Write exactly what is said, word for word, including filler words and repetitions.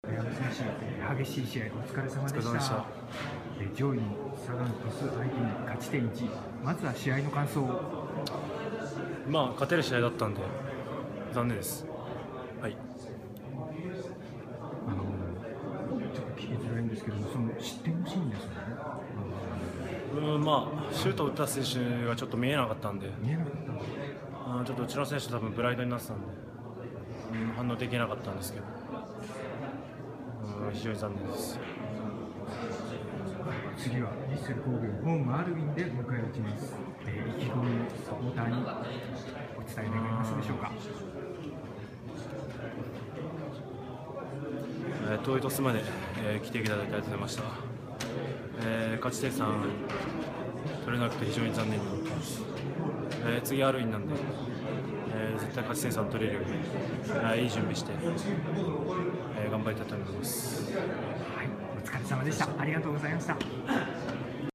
山選手、激しい試合お疲れ様でした。したえ上位のサガン鳥栖相手に勝ち点いち、まずは試合の感想を。 まあ勝てる試合だったんで残念です。はい。 あのちょっと聞きづらいんですけども、その失点のシーンですよね。 うんまあシュートを打った選手がちょっと見えなかったんで、 見えなかったんで、 あちょっとうちの選手多分ブラインドになってたんで、うん、反応できなかったんですけど、うん非常に残念です。 次はヴィッセル神戸ホームアルビンで迎え撃ちます。えー、意気込みをサポーターにお伝え願いますでしょうか。 えー、遠い鳥栖まで、えー、来ていただいてありがとうございました。えー、勝ち点さん取れなくて非常に残念に思ってます。えー、次アルビンなんで、えー、絶対勝ち点さん取れるように、えー、いい準備して、えー、頑張りたいと思います。 はい、お疲れ様でした。ありがとうございました。